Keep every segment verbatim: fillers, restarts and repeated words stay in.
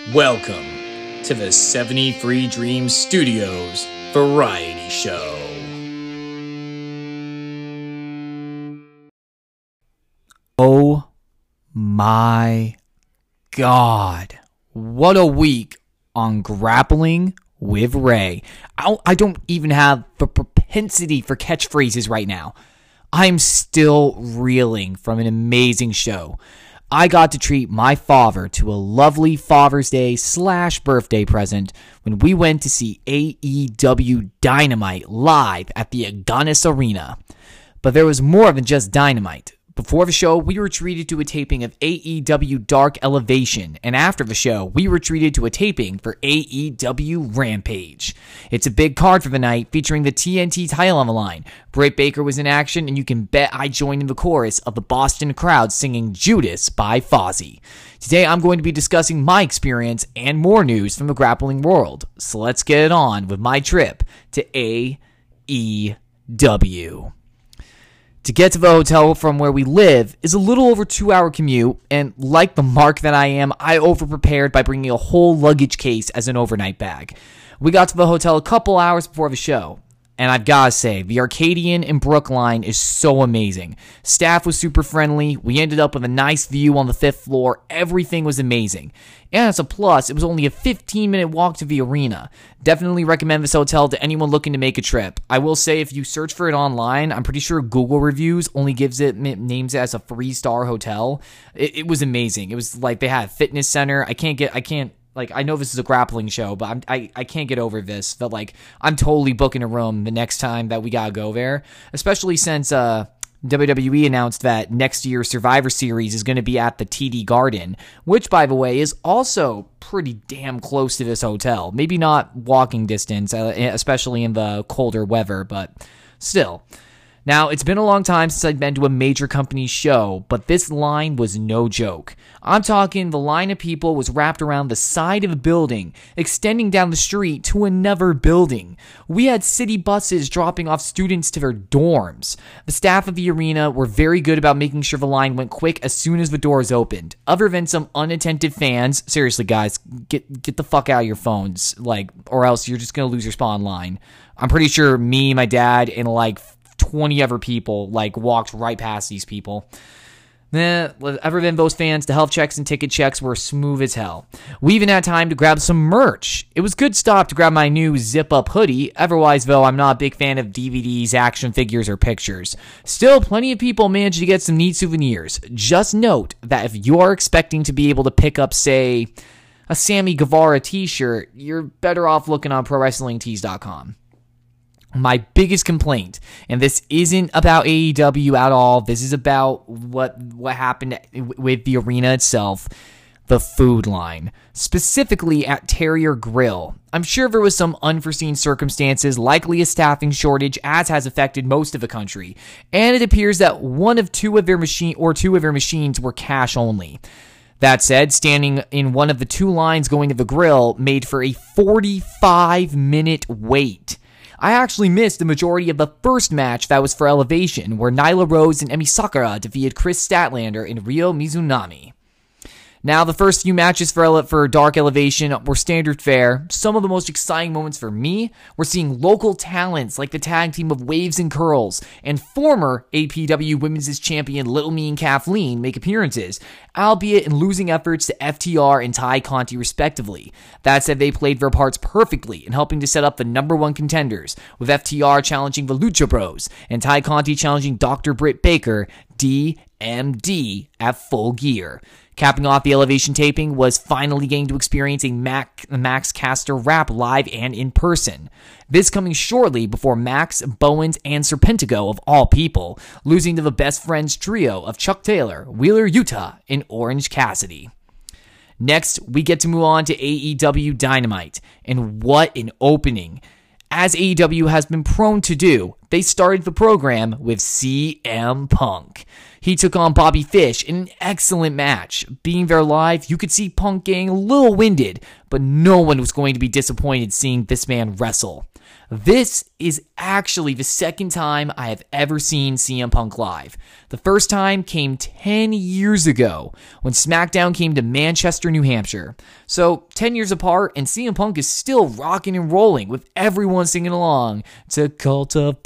Welcome to the seventy-three Dreams Studios Variety Show. Oh my God. What a week on Grappling with Ray. I, I don't even have the propensity for catchphrases right now. I'm still reeling from an amazing show. I got to treat my father to a lovely Father's Day slash birthday present when we went to see A E W Dynamite live at the Agganis Arena. But there was more than just Dynamite. Before the show, we were treated to a taping of A E W Dark Elevation, and after the show, we were treated to a taping for A E W Rampage. It's a big card for the night, featuring the T N T title on the line. Britt Baker was in action, and you can bet I joined in the chorus of the Boston crowd singing Judas by Fozzy. Today, I'm going to be discussing my experience and more news from the grappling world. So let's get it on with my trip to A E W. To get to the hotel from where we live is a little over two hour commute, and like the mark that I am, I overprepared by bringing a whole luggage case as an overnight bag. We got to the hotel a couple hours before the show, and I've gotta say, the Arcadian in Brookline is so amazing. Staff was super friendly, we ended up with a nice view on the fifth floor, everything was amazing. And as a plus, it was only a fifteen minute walk to the arena. Definitely recommend this hotel to anyone looking to make a trip. I will say, if you search for it online, I'm pretty sure Google Reviews only gives it, names it as a three star hotel. It, it was amazing. It was like they had a fitness center. I can't get, I can't, Like, I know this is a grappling show, but I'm, I I can't get over this. That, like, I'm totally booking a room the next time that we gotta go there. Especially since uh, W W E announced that next year's Survivor Series is going to be at the T D Garden, which, by the way, is also pretty damn close to this hotel. Maybe not walking distance, uh, especially in the colder weather, but still. Now, it's been a long time since I've been to a major company show, but this line was no joke. I'm talking the line of people was wrapped around the side of a building, extending down the street to another building. We had city buses dropping off students to their dorms. The staff of the arena were very good about making sure the line went quick as soon as the doors opened. Other than some unattentive fans, seriously guys, get get the fuck out of your phones, like, or else you're just gonna lose your spot in line. I'm pretty sure me, my dad, and like twenty other people, like, walked right past these people. Eh, other than those fans, the health checks and ticket checks were smooth as hell. We even had time to grab some merch. It was a good stop to grab my new zip-up hoodie. Otherwise, though, I'm not a big fan of D V Ds, action figures, or pictures. Still, plenty of people managed to get some neat souvenirs. Just note that if you are expecting to be able to pick up, say, a Sammy Guevara t-shirt, you're better off looking on Pro Wrestling Tees dot com. My biggest complaint, and this isn't about A E W at all, this is about what what happened with the arena itself, the food line, specifically at Terrier Grill. I'm sure there was some unforeseen circumstances, likely a staffing shortage, as has affected most of the country, and it appears that one of two of their machine or two of their machines were cash only. That said, standing in one of the two lines going to the grill made for a forty-five minute wait. I actually missed the majority of the first match that was for Elevation, where Nyla Rose and Emi Sakura defeated Chris Statlander and Ryo Mizunami. Now, the first few matches for Ele- for Dark Elevation were standard fare. Some of the most exciting moments for me were seeing local talents like the tag team of Waves and Curls and former A P W Women's Champion Little Mean Kathleen make appearances, albeit in losing efforts to F T R and Ty Conti respectively. That said, they played their parts perfectly in helping to set up the number one contenders, with F T R challenging the Lucha Bros and Ty Conti challenging Doctor Britt Baker, D M D, at Full Gear. Capping off the Elevation taping was finally getting to experience a Mac, Max Caster rap live and in person. This coming shortly before Max, Bowens, and Serpentico, of all people, losing to the Best Friends trio of Chuck Taylor, Wheeler Yuta, and Orange Cassidy. Next, we get to move on to A E W Dynamite, and what an opening. As A E W has been prone to do, they started the program with C M Punk. He took on Bobby Fish in an excellent match. Being there live, you could see Punk getting a little winded, but no one was going to be disappointed seeing this man wrestle. This is actually the second time I have ever seen C M Punk live. The first time came ten years ago when SmackDown came to Manchester, New Hampshire. So ten years apart, and C M Punk is still rocking and rolling with everyone singing along to Cult of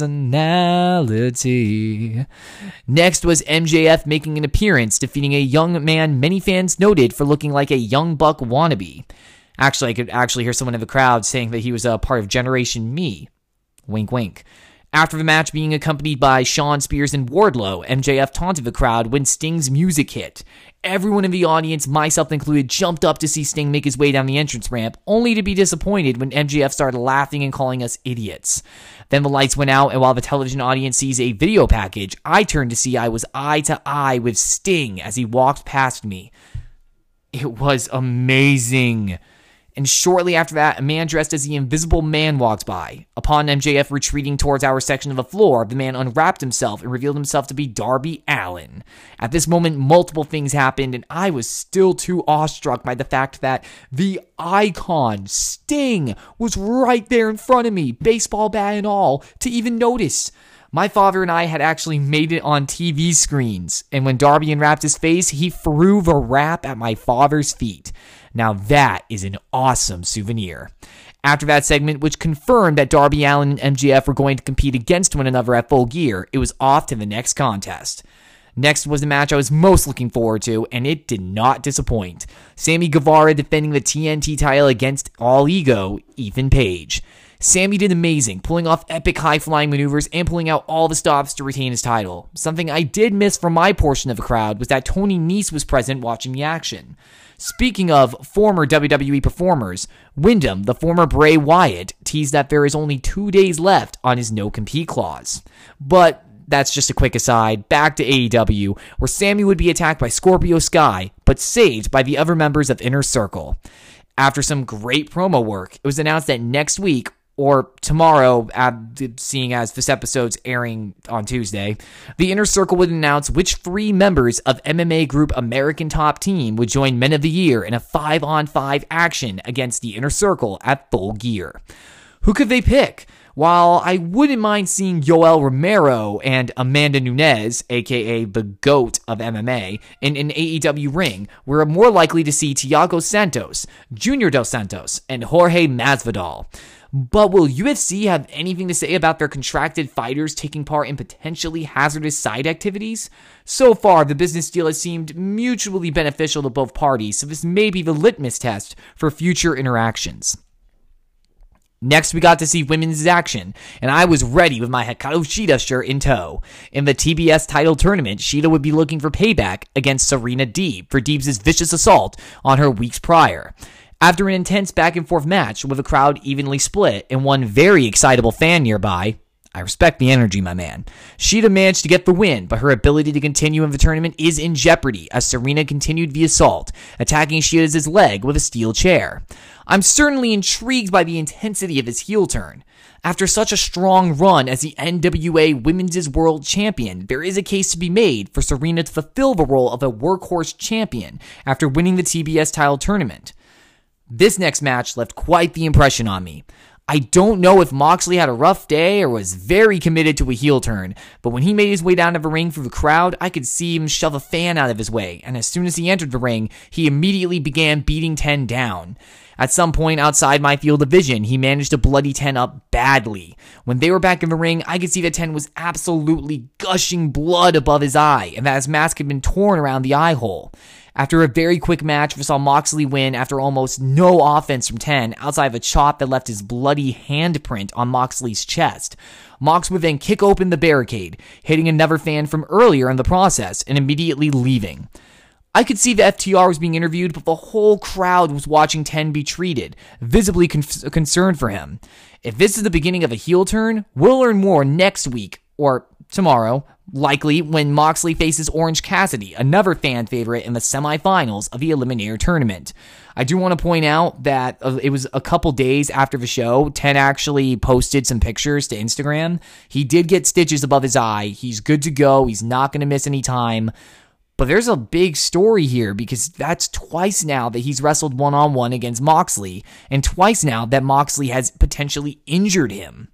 Personality. Next was M J F making an appearance, defeating a young man many fans noted for looking like a Young Buck wannabe. Actually, I could actually hear someone in the crowd saying that he was a part of Generation Me. Wink, wink. After the match being accompanied by Shawn Spears and Wardlow, M J F taunted the crowd when Sting's music hit. Everyone in the audience, myself included, jumped up to see Sting make his way down the entrance ramp, only to be disappointed when M J F started laughing and calling us idiots. Then the lights went out, and while the television audience sees a video package, I turned to see I was eye to eye with Sting as he walked past me. It was amazing. And shortly after that, a man dressed as the Invisible Man walked by. Upon M J F retreating towards our section of the floor, the man unwrapped himself and revealed himself to be Darby Allin. At this moment, multiple things happened, and I was still too awestruck by the fact that the icon, Sting, was right there in front of me, baseball bat and all, to even notice. My father and I had actually made it on T V screens, and when Darby unwrapped his face, he threw the wrap at my father's feet. Now that is an awesome souvenir. After that segment, which confirmed that Darby Allin and M J F were going to compete against one another at Full Gear, it was off to the next contest. Next was the match I was most looking forward to, and it did not disappoint. Sammy Guevara defending the T N T title against All Ego, Ethan Page. Sammy did amazing, pulling off epic high-flying maneuvers and pulling out all the stops to retain his title. Something I did miss from my portion of the crowd was that Tony Nese was present watching the action. Speaking of former W W E performers, Wyndham, the former Bray Wyatt, teased that there is only two days left on his no-compete clause. But that's just a quick aside. Back to A E W, where Sammy would be attacked by Scorpio Sky, but saved by the other members of Inner Circle. After some great promo work, it was announced that next week, or tomorrow, seeing as this episode's airing on Tuesday, the Inner Circle would announce which three members of M M A Group American Top Team would join Men of the Year in a five on five action against the Inner Circle at Full Gear. Who could they pick? While I wouldn't mind seeing Yoel Romero and Amanda Nunes, aka the GOAT of M M A, in an A E W ring, we're more likely to see Thiago Santos, Junior Dos Santos, and Jorge Masvidal. But will U F C have anything to say about their contracted fighters taking part in potentially hazardous side activities? So far, the business deal has seemed mutually beneficial to both parties, so this may be the litmus test for future interactions. Next, we got to see women's action, and I was ready with my Hikaru Shida shirt in tow. In the T B S title tournament, Shida would be looking for payback against Serena Deeb for Deeb's vicious assault on her weeks prior. After an intense back-and-forth match with a crowd evenly split and one very excitable fan nearby, I respect the energy, my man, Shida managed to get the win, but her ability to continue in the tournament is in jeopardy as Serena continued the assault, attacking Shida's leg with a steel chair. I'm certainly intrigued by the intensity of his heel turn. After such a strong run as the N W A Women's World Champion, there is a case to be made for Serena to fulfill the role of a workhorse champion after winning the T B S title tournament. This next match left quite the impression on me. I don't know if Moxley had a rough day or was very committed to a heel turn, but when he made his way down to the ring through the crowd, I could see him shove a fan out of his way, and as soon as he entered the ring, he immediately began beating ten down. At some point outside my field of vision, he managed to bloody ten up badly. When they were back in the ring, I could see that ten was absolutely gushing blood above his eye, and that his mask had been torn around the eye hole. After a very quick match, we saw Moxley win after almost no offense from ten, outside of a chop that left his bloody handprint on Moxley's chest. Mox would then kick open the barricade, hitting another fan from earlier in the process, and immediately leaving. I could see the F T R was being interviewed, but the whole crowd was watching ten be treated, visibly con- concerned for him. If this is the beginning of a heel turn, we'll learn more next week, or tomorrow, likely when Moxley faces Orange Cassidy, another fan favorite in the semifinals of the Eliminator Tournament. I do want to point out that uh, it was a couple days after the show. Ten actually posted some pictures to Instagram. He did get stitches above his eye. He's good to go. He's not going to miss any time. But there's a big story here because that's twice now that he's wrestled one-on-one against Moxley, and twice now that Moxley has potentially injured him.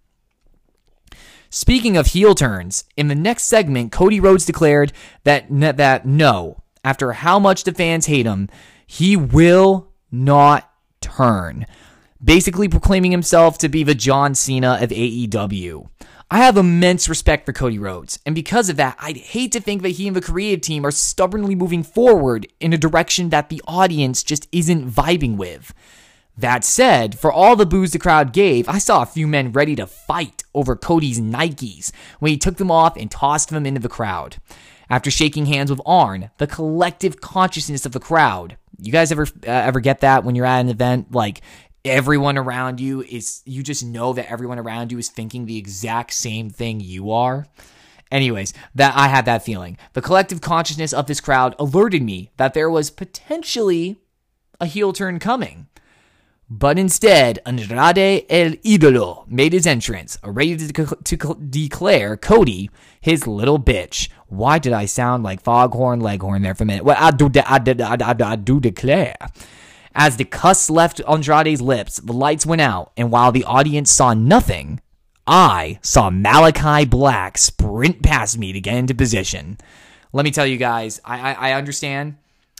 Speaking of heel turns, in the next segment, Cody Rhodes declared that, that no, after how much the fans hate him, he will not turn, basically proclaiming himself to be the John Cena of A E W. I have immense respect for Cody Rhodes, and because of that, I'd hate to think that he and the creative team are stubbornly moving forward in a direction that the audience just isn't vibing with. That said, for all the boos the crowd gave, I saw a few men ready to fight over Cody's Nikes when he took them off and tossed them into the crowd. After shaking hands with Arn, the collective consciousness of the crowd. You guys ever uh, ever get that when you're at an event? Like, everyone around you is, you just know that everyone around you is thinking the exact same thing you are. Anyways, that I had that feeling. The collective consciousness of this crowd alerted me that there was potentially a heel turn coming. But instead, Andrade El Idolo made his entrance, ready to, to declare Cody his little bitch. Why did I sound like Foghorn Leghorn there for a minute? Well, I do, I, I, I, I, I do declare. As the cuss left Andrade's lips, the lights went out, and while the audience saw nothing, I saw Malachi Black sprint past me to get into position. Let me tell you guys, I, I, I understand.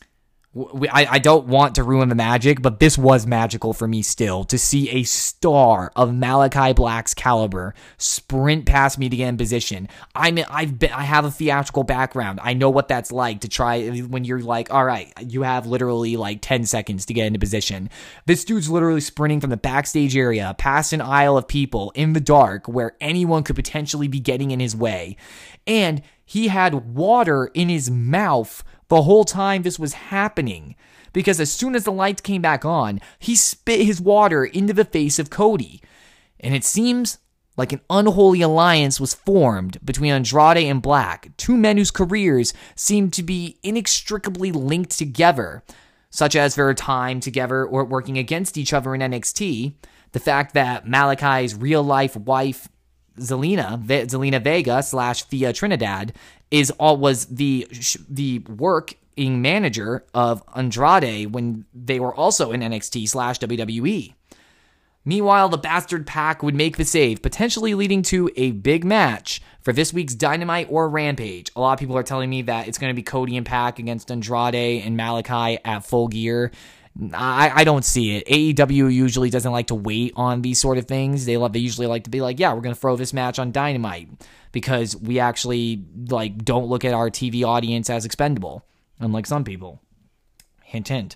We, I, I don't want to ruin the magic, but this was magical for me still, to see a star of Malachi Black's caliber sprint past me to get in position. I mean, I've been, I have a theatrical background. I know what that's like to try when you're like, all right, you have literally like ten seconds to get into position. This dude's literally sprinting from the backstage area, past an aisle of people in the dark where anyone could potentially be getting in his way. And he had water in his mouth the whole time this was happening, because as soon as the lights came back on, he spit his water into the face of Cody. And it seems like an unholy alliance was formed between Andrade and Black, two men whose careers seemed to be inextricably linked together, such as their time together or working against each other in N X T, the fact that Malachi's real-life wife, Zelina, Zelina Vega slash Thea Trinidad, is all was the the working manager of Andrade when they were also in N X T slash W W E. Meanwhile, the Bastard Pack would make the save, potentially leading to a big match for this week's Dynamite or Rampage. A lot of people are telling me that it's going to be Cody and Pac against Andrade and Malachi at Full Gear. I, I don't see it. A E W usually doesn't like to wait on these sort of things. They love. They usually like to be like, yeah, we're going to throw this match on Dynamite because we actually like don't look at our T V audience as expendable, unlike some people. Hint, hint.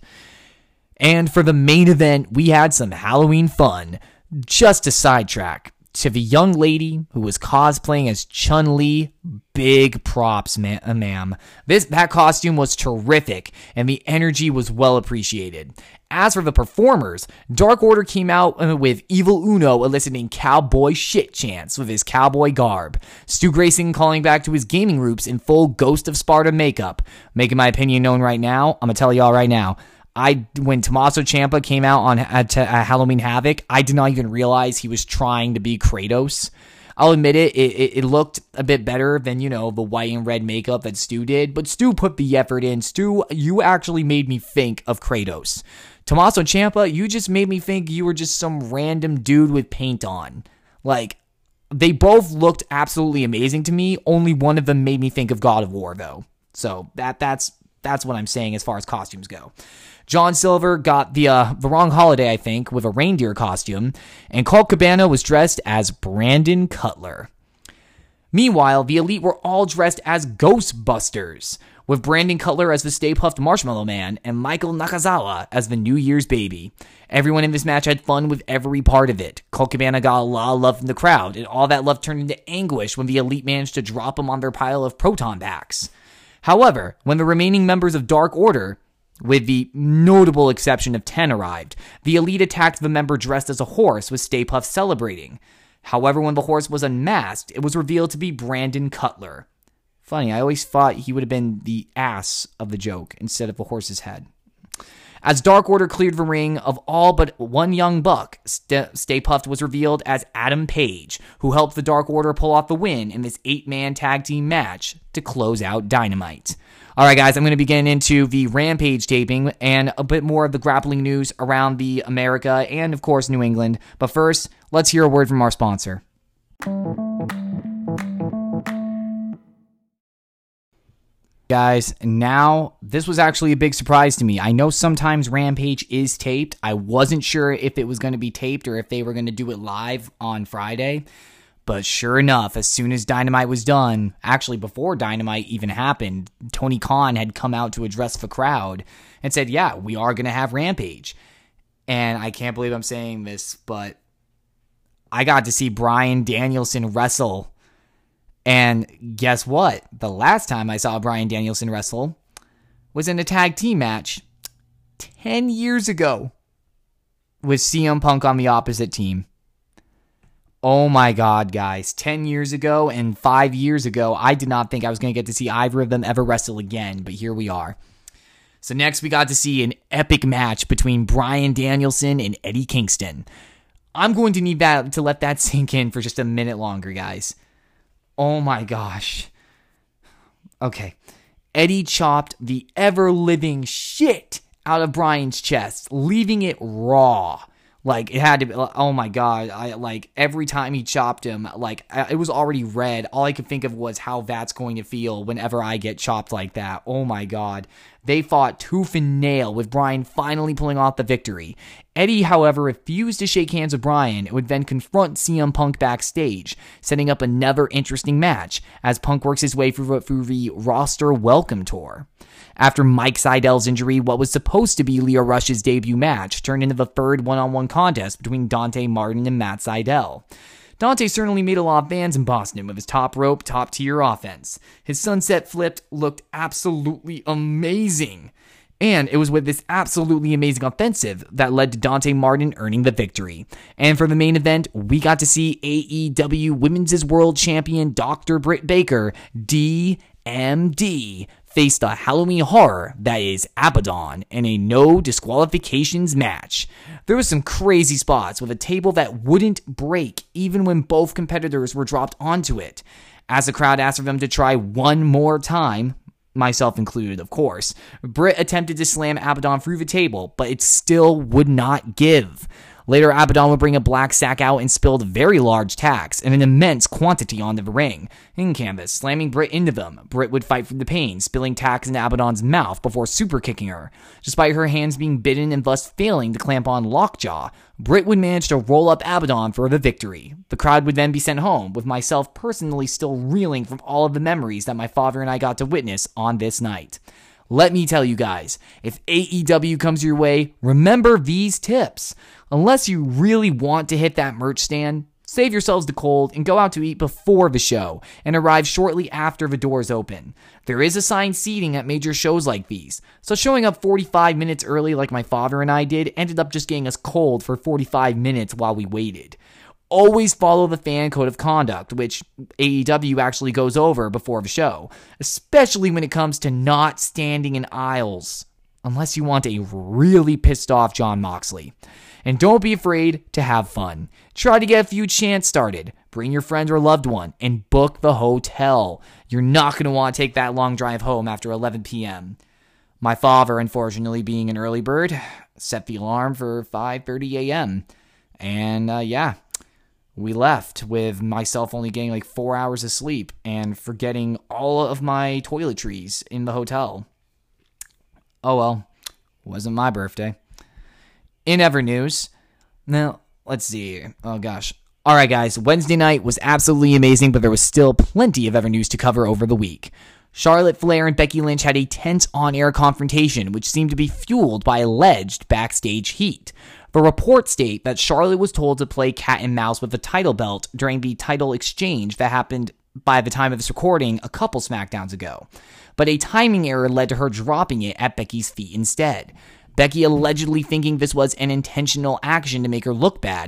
And for the main event, we had some Halloween fun. Just to sidetrack, to the young lady who was cosplaying as Chun-Li, big props, ma- ma'am. This that costume was terrific, and the energy was well appreciated. As for the performers, Dark Order came out with Evil Uno eliciting cowboy shit chants with his cowboy garb. Stu Grayson calling back to his gaming roots in full Ghost of Sparta makeup. Making my opinion known right now, I'm gonna tell y'all right now. I when Tommaso Ciampa came out on at, at Halloween Havoc, I did not even realize he was trying to be Kratos. I'll admit it, it, it looked a bit better than, you know, the white and red makeup that Stu did, but Stu put the effort in. Stu, you actually made me think of Kratos. Tommaso Ciampa, you just made me think you were just some random dude with paint on. Like, they both looked absolutely amazing to me. Only one of them made me think of God of War, though. So that that's that's what I'm saying as far as costumes go. John Silver got the uh, the wrong holiday, I think, with a reindeer costume, and Colt Cabana was dressed as Brandon Cutler. Meanwhile, the Elite were all dressed as Ghostbusters, with Brandon Cutler as the Stay Puft Marshmallow Man and Michael Nakazawa as the New Year's Baby. Everyone in this match had fun with every part of it. Colt Cabana got a lot of love from the crowd, and all that love turned into anguish when the Elite managed to drop him on their pile of proton packs. However, when the remaining members of Dark Order, with the notable exception of ten, arrived, the Elite attacked the member dressed as a horse with Stay Puft celebrating. However, when the horse was unmasked, it was revealed to be Brandon Cutler. Funny, I always thought he would have been the ass of the joke instead of the horse's head. As Dark Order cleared the ring of all but one young buck, St- Stay Puft was revealed as Adam Page, who helped the Dark Order pull off the win in this eight-man tag team match to close out Dynamite. All right, guys, I'm going to be getting into the Rampage taping and a bit more of the grappling news around the America and, of course, New England. But first, let's hear a word from our sponsor. Guys, now, this was actually a big surprise to me. I know sometimes Rampage is taped. I wasn't sure if it was going to be taped or if they were going to do it live on Friday. But sure enough, as soon as Dynamite was done, actually before Dynamite even happened, Tony Khan had come out to address the crowd and said, yeah, we are going to have Rampage. And I can't believe I'm saying this, but I got to see Bryan Danielson wrestle. And guess what? The last time I saw Bryan Danielson wrestle was in a tag team match ten years ago with C M Punk on the opposite team. Oh my God, guys. ten years ago and five years ago, I did not think I was going to get to see either of them ever wrestle again, but here we are. So next we got to see an epic match between Bryan Danielson and Eddie Kingston. I'm going to need that to let that sink in for just a minute longer, guys. Oh my gosh. Okay. Eddie chopped the ever-living shit out of Bryan's chest, leaving it raw. Like, it had to be, oh my God, I like, every time he chopped him, like, it was already red. All I could think of was how that's going to feel whenever I get chopped like that. Oh my God. They fought tooth and nail, with Bryan finally pulling off the victory. Eddie, however, refused to shake hands with Bryan and would then confront C M Punk backstage, setting up another interesting match as Punk works his way through, through the roster welcome tour. After Mike Seidel's injury, what was supposed to be Lio Rush's debut match turned into the third one-on-one contest between Dante Martin and Matt Seidel. Dante certainly made a lot of fans in Boston with his top rope, top tier offense. His sunset flip looked absolutely amazing. And it was with this absolutely amazing offensive that led to Dante Martin earning the victory. And for the main event, we got to see A E W Women's World Champion Doctor Britt Baker, D M D, face the Halloween horror that is Abaddon in a no disqualifications match. There was some crazy spots with a table that wouldn't break even when both competitors were dropped onto it. As the crowd asked for them to try one more time, myself included, of course, Britt attempted to slam Abaddon through the table, but it still would not give. Later, Abaddon would bring a black sack out and spilled very large tacks and an immense quantity onto the ring in canvas, slamming Britt into them. Britt would fight through the pain, spilling tacks into Abaddon's mouth before super kicking her. Despite her hands being bitten and thus failing to clamp on Lockjaw, Britt would manage to roll up Abaddon for the victory. The crowd would then be sent home, with myself personally still reeling from all of the memories that my father and I got to witness on this night. Let me tell you guys, if A E W comes your way, remember these tips. Unless you really want to hit that merch stand, save yourselves the cold and go out to eat before the show and arrive shortly after the doors open. There is assigned seating at major shows like these, so showing up forty-five minutes early like my father and I did ended up just getting us cold for forty-five minutes while we waited. Always follow the fan code of conduct, which A E W actually goes over before the show, especially when it comes to not standing in aisles, unless you want a really pissed off Jon Moxley. And don't be afraid to have fun. Try to get a few chants started, bring your friend or loved one, and book the hotel. You're not going to want to take that long drive home after eleven p.m. My father, unfortunately being an early bird, set the alarm for five thirty a.m. And uh, yeah, we left with myself only getting like four hours of sleep and forgetting all of my toiletries in the hotel. Oh well, wasn't my birthday. In other news, now, let's see. Oh gosh. Alright guys, Wednesday night was absolutely amazing, but there was still plenty of other news to cover over the week. Charlotte Flair and Becky Lynch had a tense on-air confrontation, which seemed to be fueled by alleged backstage heat. The reports state that Charlotte was told to play cat and mouse with the title belt during the title exchange that happened by the time of this recording a couple SmackDowns ago, but a timing error led to her dropping it at Becky's feet instead. Becky allegedly thinking this was an intentional action to make her look bad,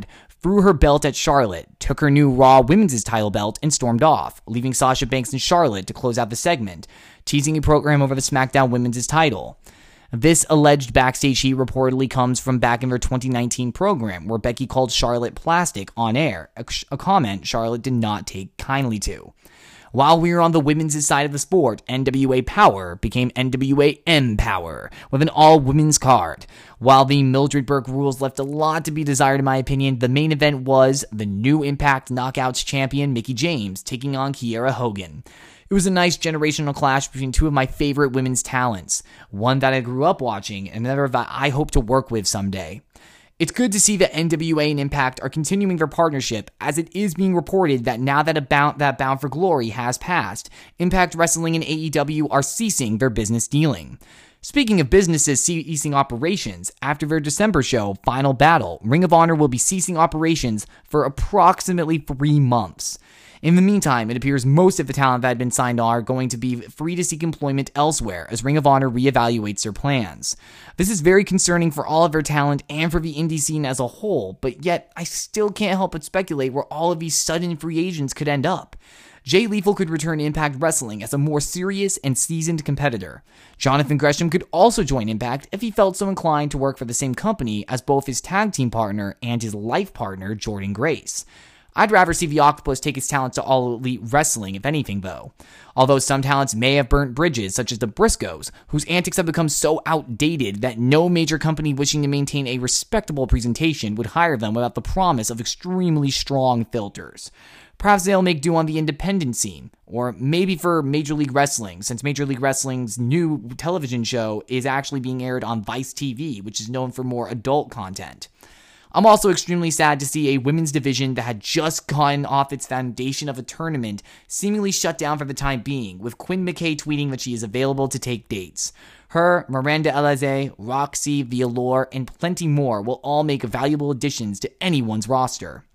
threw her belt at Charlotte, took her new Raw Women's title belt, and stormed off, leaving Sasha Banks and Charlotte to close out the segment, teasing a program over the SmackDown Women's title. This alleged backstage heat reportedly comes from back in their twenty nineteen program, where Becky called Charlotte plastic on air, a, a comment Charlotte did not take kindly to. While we were on the women's side of the sport, N W A Power became N W A Empower with an all-women's card. While the Mildred Burke rules left a lot to be desired in my opinion, the main event was the new Impact Knockouts champion Mickie James taking on Kiera Hogan. It was a nice generational clash between two of my favorite women's talents, one that I grew up watching and another that I hope to work with someday. It's good to see that N W A and Impact are continuing their partnership, as it is being reported that now that, about, that Bound for Glory has passed, Impact Wrestling and A E W are ceasing their business dealing. Speaking of businesses ceasing operations, after their December show, Final Battle, Ring of Honor will be ceasing operations for approximately three months. In the meantime, it appears most of the talent that had been signed on are going to be free to seek employment elsewhere as Ring of Honor reevaluates their plans. This is very concerning for all of their talent and for the indie scene as a whole, but yet I still can't help but speculate where all of these sudden free agents could end up. Jay Lethal could return to Impact Wrestling as a more serious and seasoned competitor. Jonathan Gresham could also join Impact if he felt so inclined to work for the same company as both his tag team partner and his life partner, Jordan Grace. I'd rather see the Octopus take his talents to All Elite Wrestling, if anything, though. Although some talents may have burnt bridges, such as the Briscoes, whose antics have become so outdated that no major company wishing to maintain a respectable presentation would hire them without the promise of extremely strong filters. Perhaps they'll make do on the independent scene, or maybe for Major League Wrestling, since Major League Wrestling's new television show is actually being aired on Vice T V, which is known for more adult content. I'm also extremely sad to see a women's division that had just gotten off its foundation of a tournament seemingly shut down for the time being, with Quinn McKay tweeting that she is available to take dates. Her, Miranda Alizé, Roxy, Violor, and plenty more will all make valuable additions to anyone's roster.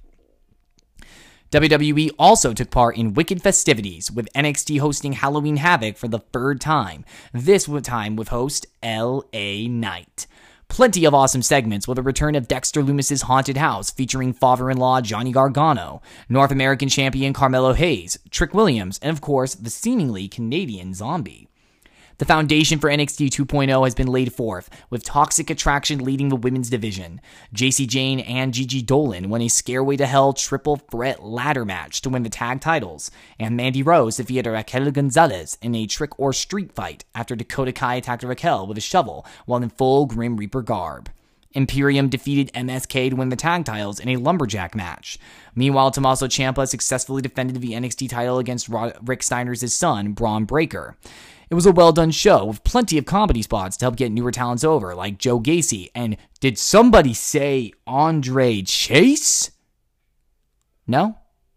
W W E also took part in Wicked festivities, with N X T hosting Halloween Havoc for the third time, this time with host L A Knight. Plenty of awesome segments with the return of Dexter Lumis's Haunted House featuring father-in-law Johnny Gargano, North American champion Carmelo Hayes, Trick Williams, and of course, the seemingly Canadian Zombie. The foundation for N X T two point oh has been laid forth, with Toxic Attraction leading the women's division. J C Jane and Gigi Dolan won a Scareway to Hell triple threat ladder match to win the tag titles, and Mandy Rose defeated Raquel Gonzalez in a trick or street fight after Dakota Kai attacked Raquel with a shovel while in full Grim Reaper garb. Imperium defeated M S K to win the tag titles in a lumberjack match. Meanwhile, Tommaso Ciampa successfully defended the N X T title against Rick Steiner's son, Braun Breaker. It was a well-done show with plenty of comedy spots to help get newer talents over, like Joe Gacy and, did somebody say Andre Chase? No?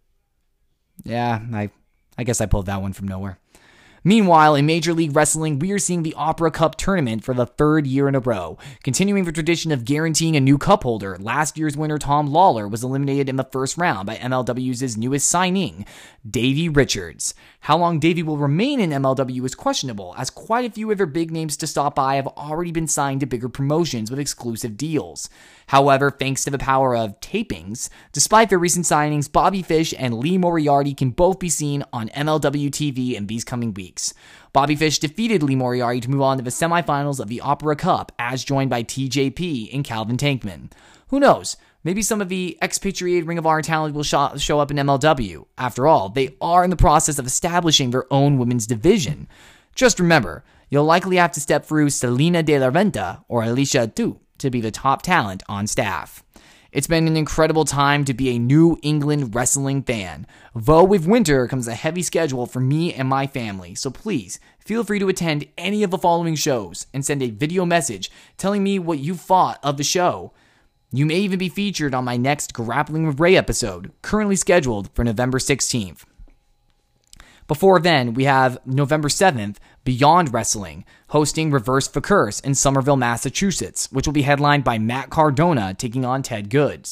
Yeah, I, I guess I pulled that one from nowhere. Meanwhile, in Major League Wrestling, we are seeing the Opera Cup tournament for the third year in a row. Continuing the tradition of guaranteeing a new cup holder, last year's winner Tom Lawler was eliminated in the first round by M L W's newest signing, Davey Richards. How long Davey will remain in M L W is questionable, as quite a few of their big names to stop by have already been signed to bigger promotions with exclusive deals. However, thanks to the power of tapings, despite their recent signings, Bobby Fish and Lee Moriarty can both be seen on M L W T V in these coming weeks. Bobby Fish defeated Lee Moriarty to move on to the semifinals of the Opera Cup, as joined by T J P and Calvin Tankman. Who knows? Maybe some of the expatriated Ring of Honor talent will show, show up in M L W. After all, they are in the process of establishing their own women's division. Just remember, you'll likely have to step through Selena De La Renta or Alicia Tu to be the top talent on staff. It's been an incredible time to be a New England wrestling fan. Though with winter comes a heavy schedule for me and my family, so please feel free to attend any of the following shows and send a video message telling me what you thought of the show. You may even be featured on my next Grappling with Ray episode, currently scheduled for November sixteenth. Before then, we have November seventh, Beyond Wrestling, hosting Reverse the Curse in Somerville, Massachusetts, which will be headlined by Matt Cardona taking on Ted Goods.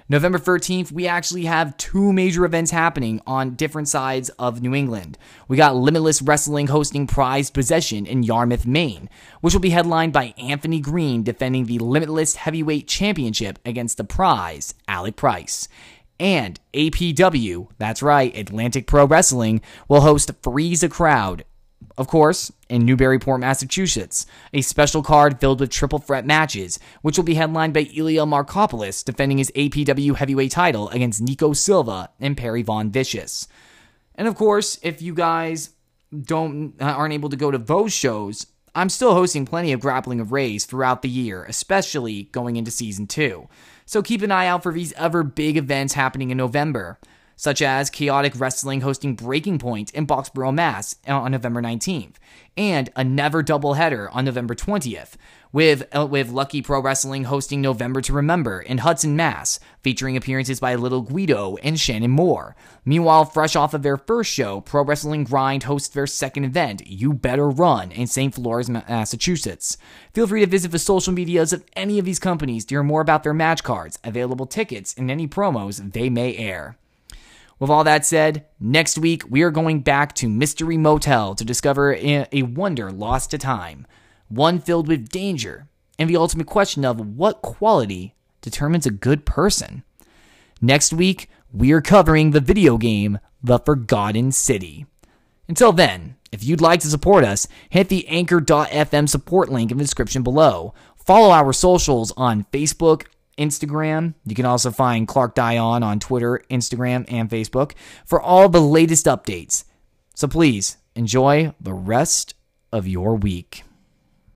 November thirteenth, we actually have two major events happening on different sides of New England. We got Limitless Wrestling hosting Prized Possession in Yarmouth, Maine, which will be headlined by Anthony Green defending the Limitless Heavyweight Championship against the prize, Alec Price. And A P W, that's right, Atlantic Pro Wrestling, will host Freeze a Crowd, of course, in Newburyport, Massachusetts, a special card filled with triple threat matches, which will be headlined by Ilya Markopoulos defending his A P W heavyweight title against Nico Silva and Perry Von Vicious. And of course, if you guys don't aren't able to go to those shows, I'm still hosting plenty of Grappling with Rays throughout the year, especially going into season two. So keep an eye out for these other big events happening in November, such as Chaotic Wrestling hosting Breaking Point in Boxborough, Mass on November nineteenth, and a Never Doubleheader on November twentieth, with, uh, with Lucky Pro Wrestling hosting November to Remember in Hudson, Mass, featuring appearances by Little Guido and Shannon Moore. Meanwhile, fresh off of their first show, Pro Wrestling Grind hosts their second event, You Better Run, in Saint Flores, Massachusetts. Feel free to visit the social medias of any of these companies to hear more about their match cards, available tickets, and any promos they may air. With all that said, next week we are going back to Mystery Motel to discover a wonder lost to time, one filled with danger, and the ultimate question of what quality determines a good person. Next week, we are covering the video game The Forgotten City. Until then, if you'd like to support us, hit the anchor dot f m support link in the description below. Follow our socials on Facebook, Instagram. You can also find Clark Dion on Twitter, Instagram, and Facebook for all the latest updates. So please enjoy the rest of your week.